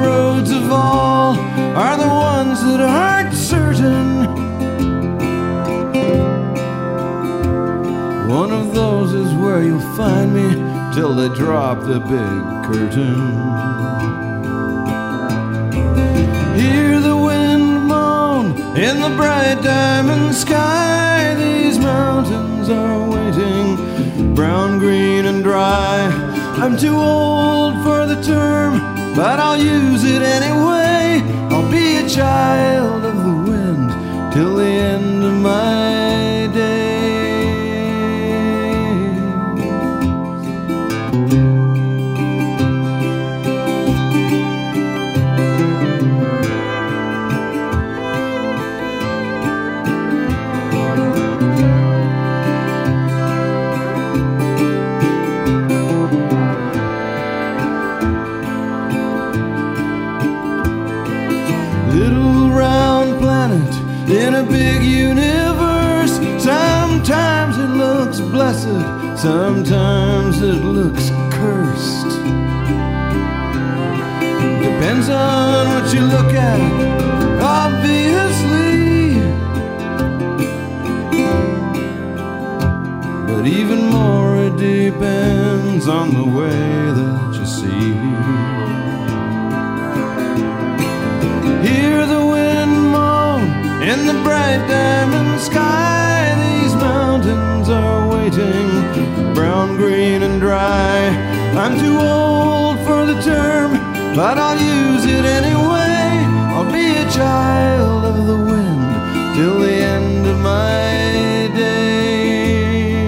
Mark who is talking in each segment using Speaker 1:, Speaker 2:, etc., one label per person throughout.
Speaker 1: roads of all are the ones that aren't certain. One of those is where you'll find me till they drop the big curtain. Hear the wind moan in the bright diamond sky. These mountains are waiting, brown, green, and dry. I'm too old for the term, but I'll use it anyway. I'll be a child of the wind till the end of my days. In a big universe, sometimes it looks blessed, sometimes it looks cursed. Depends on what you look at, obviously. But even more, it depends on the way that you see. Hear the wind moan in the bright diamond sky. These mountains are waiting, brown, green, and dry. I'm too old for the term, but I'll use it anyway. I'll be a child of the wind till the end of my days.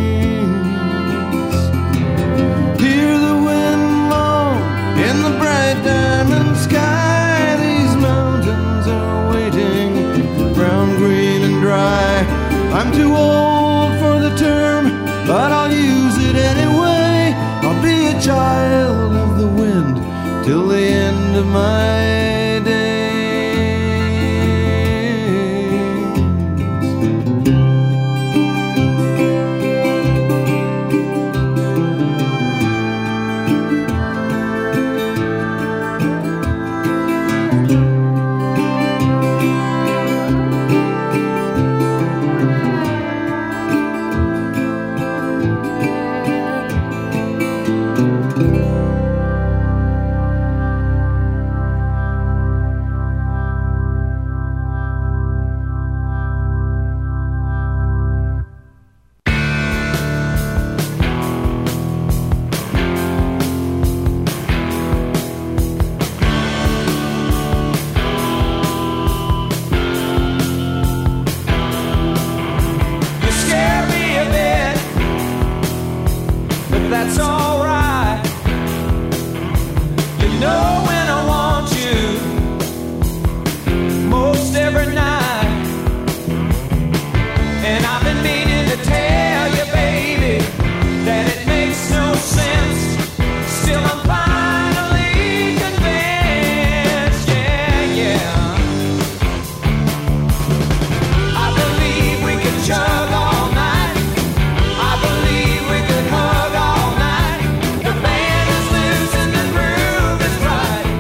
Speaker 1: Hear the wind moan in the bright diamond sky. These mountains are waiting, brown, green, and dry. I'm too old for the term, but I'll use it anyway. I'll be a child of the wind till the end of my days.
Speaker 2: Right.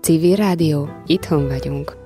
Speaker 2: Civil Rádió. Itthon vagyunk.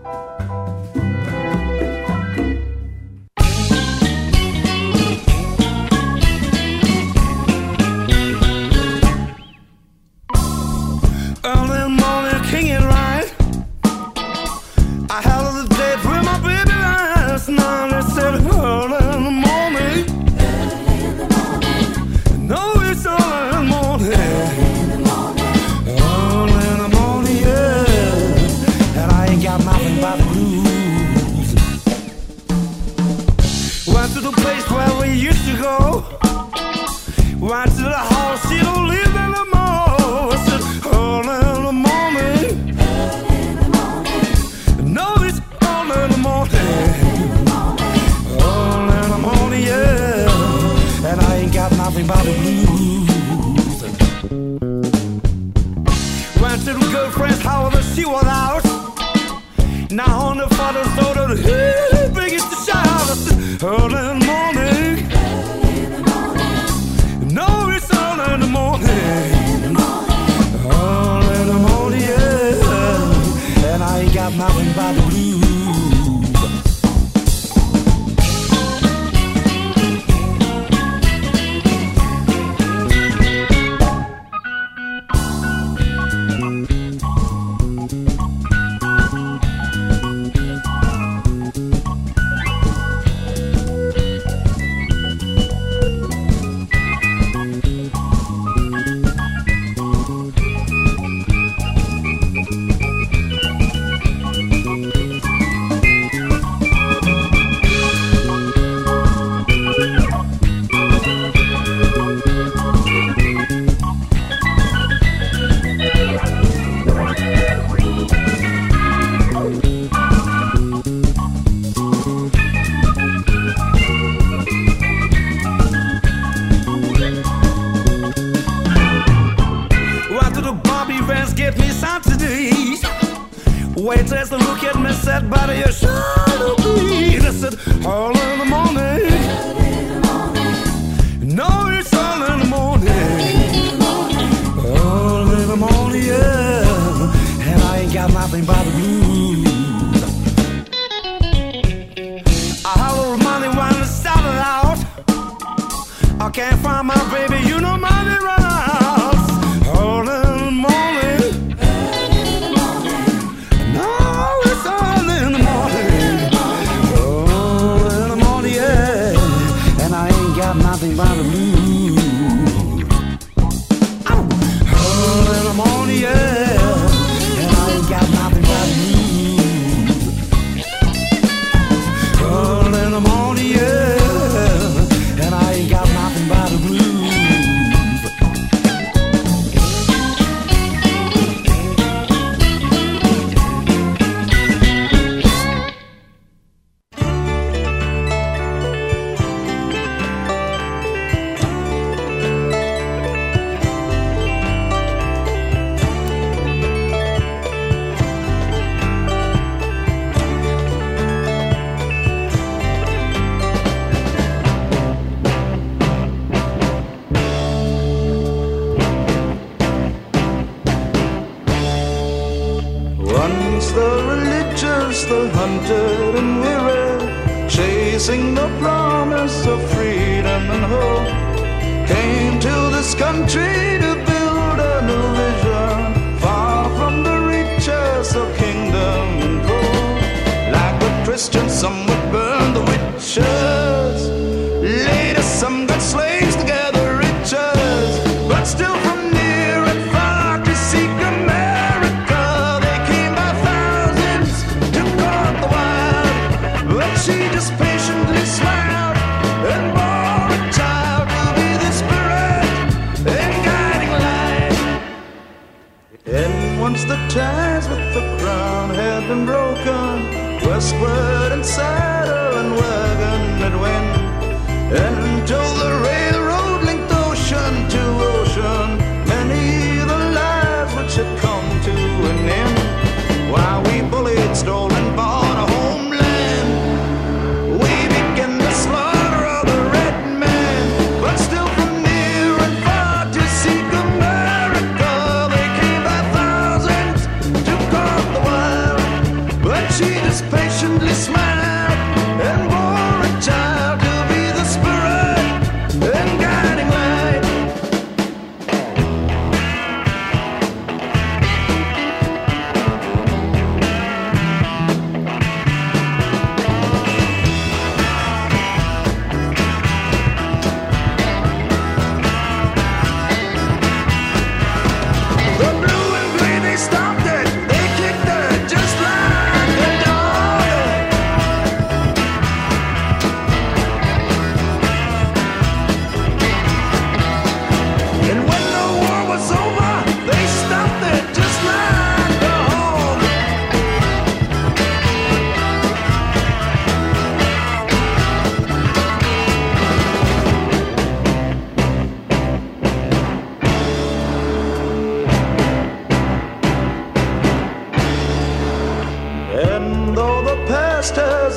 Speaker 3: To call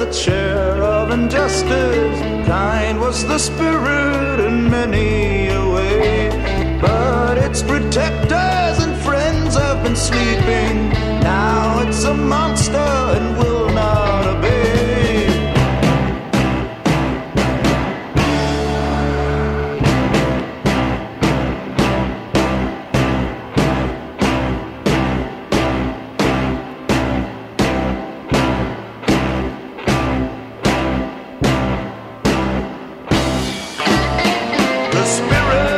Speaker 3: its share of injustice. Kind was the spirit in many a way, but its protectors and friends have been sleeping. Now it's a monster and will not obey. The spirit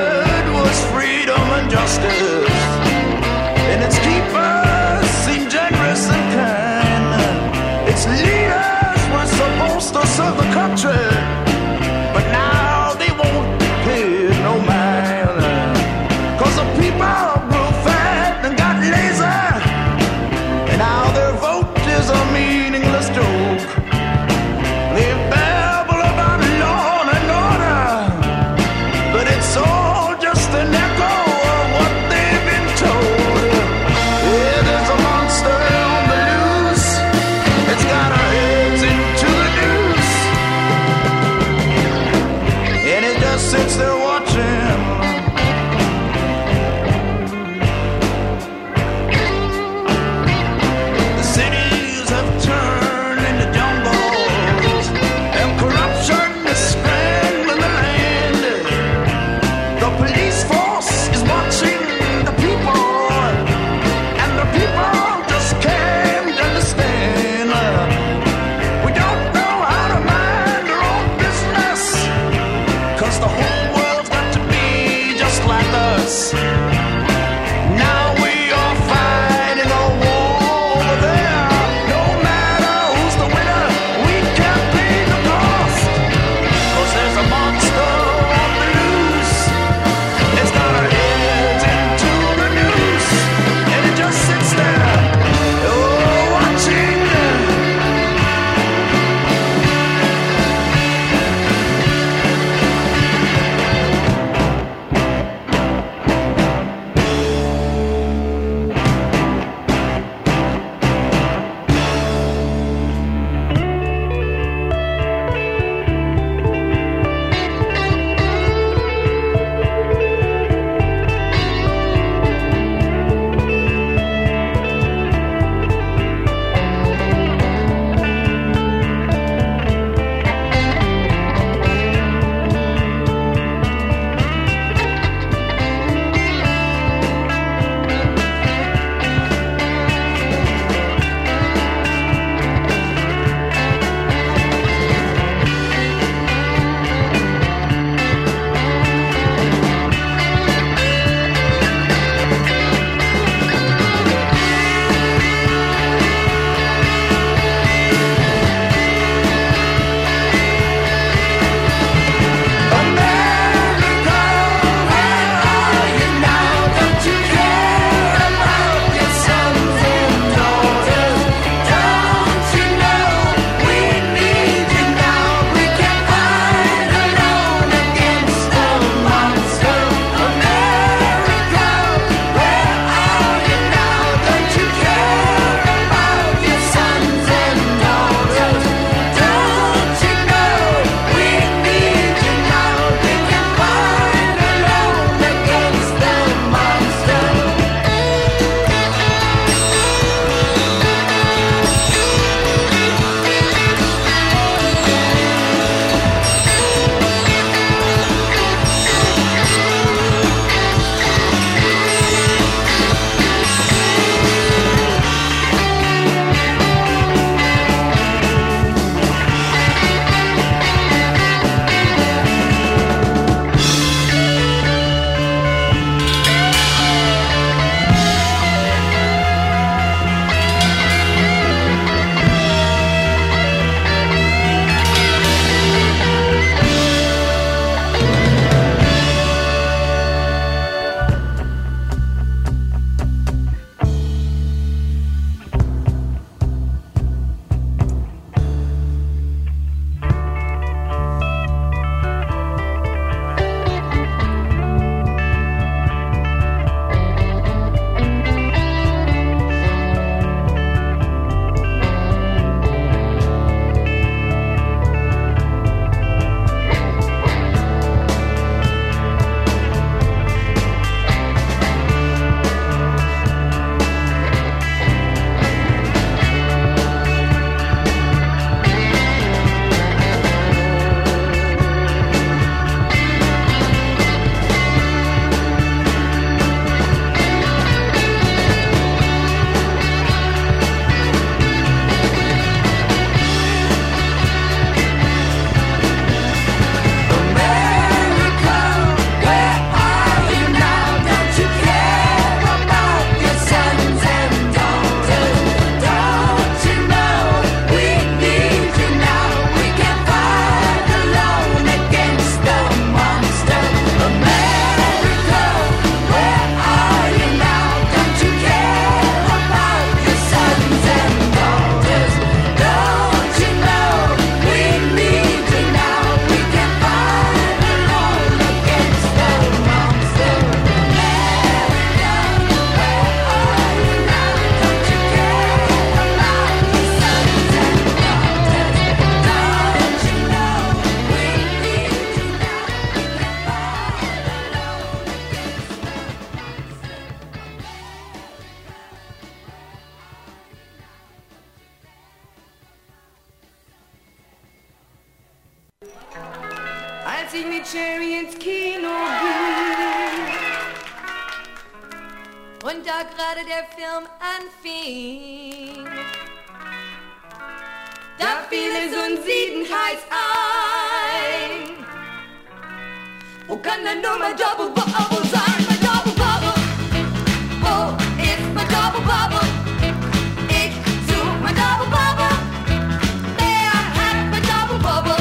Speaker 4: ich mit Cherry ins Kino ging. Und da gerade der Film anfing, da fiel mir so ein Siedenheiß ein. Wo kann denn nur mein Double Bubble sein? Mein Double Bubble, wo ist mein Double Bubble? Ich such mein Double Bubble, wer hat mein Double Bubble?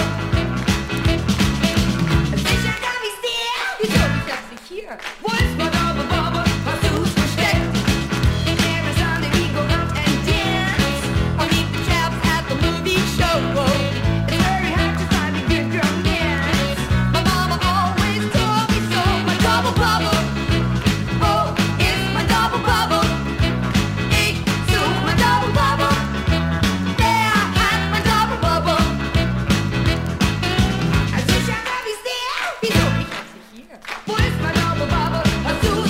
Speaker 4: Sicher hab ich's dir, wieso ich das nicht hier? Wo ist mein Double Bubble? Hast du's versteckt? In Arizona we go out and dance, or meet the chaps at the movie show. It's very hard to find a good romance. My mama always told me so. My double bubble, oh, it's my double bubble. Ich such mein double bubble, der hat mein double bubble. Sicher hab ich's dir, wieso ich hab's nicht hier? Wo ist mein double bubble? Hast du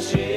Speaker 3: shit.